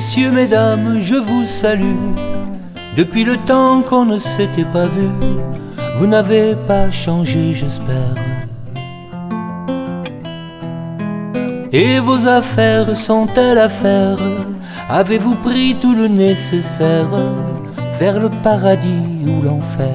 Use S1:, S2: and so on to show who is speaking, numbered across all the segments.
S1: Messieurs, mesdames, je vous salue. Depuis le temps qu'on ne s'était pas vu, vous n'avez pas changé, j'espère. Et vos affaires sont-elles à faire? Avez-vous pris tout le nécessaire vers le paradis ou l'enfer?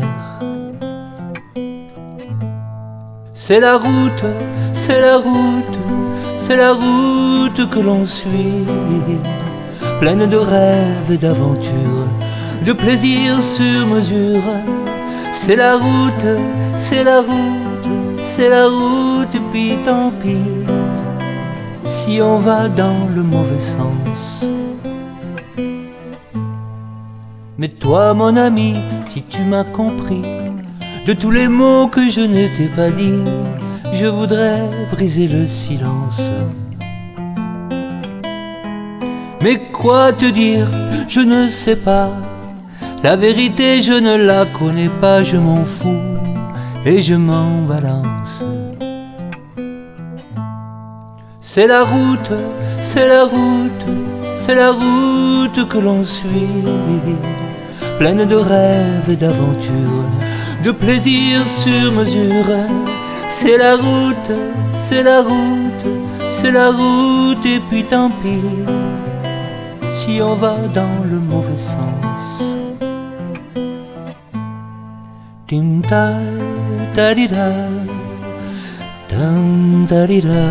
S1: C'est la route, c'est la route, c'est la route que l'on suit, pleine de rêves et d'aventures, de plaisirs sur mesure. C'est la route, c'est la route, c'est la route, et puis tant pis si on va dans le mauvais sens. Mais toi, mon ami, si tu m'as compris, de tous les mots que je ne t'ai pas dit, je voudrais briser le silence. Mais quoi te dire, je ne sais pas. La vérité, je ne la connais pas, je m'en fous et je m'en balance. C'est la route, c'est la route, c'est la route que l'on suit, pleine de rêves et d'aventures, de plaisirs sur mesure. C'est la route, c'est la route, c'est la route, et puis tant pis si on va dans le mauvais sens. Tim ta ta di da, tam ta di da,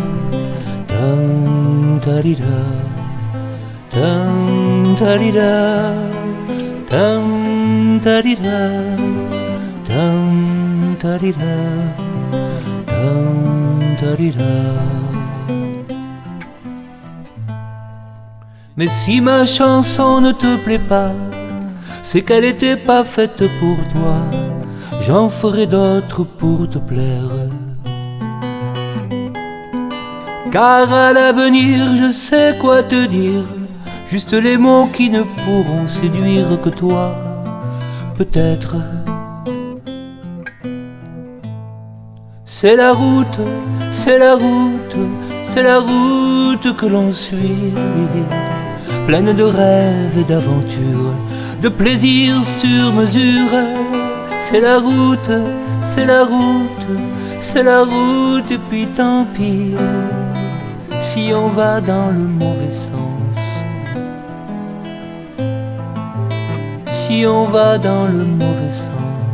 S1: tam ta di da, tam ta di da, tam ta di da, tam ta di da, tam ta di da. Mais si ma chanson ne te plaît pas, c'est qu'elle n'était pas faite pour toi. J'en ferai d'autres pour te plaire. Car à l'avenir, je sais quoi te dire, juste les mots qui ne pourront séduire que toi, peut-être. C'est la route, c'est la route, c'est la route que l'on suit, pleine de rêves et d'aventures, de plaisirs sur mesure. C'est la route, c'est la route, c'est la route, et puis tant pis si on va dans le mauvais sens. Si on va dans le mauvais sens.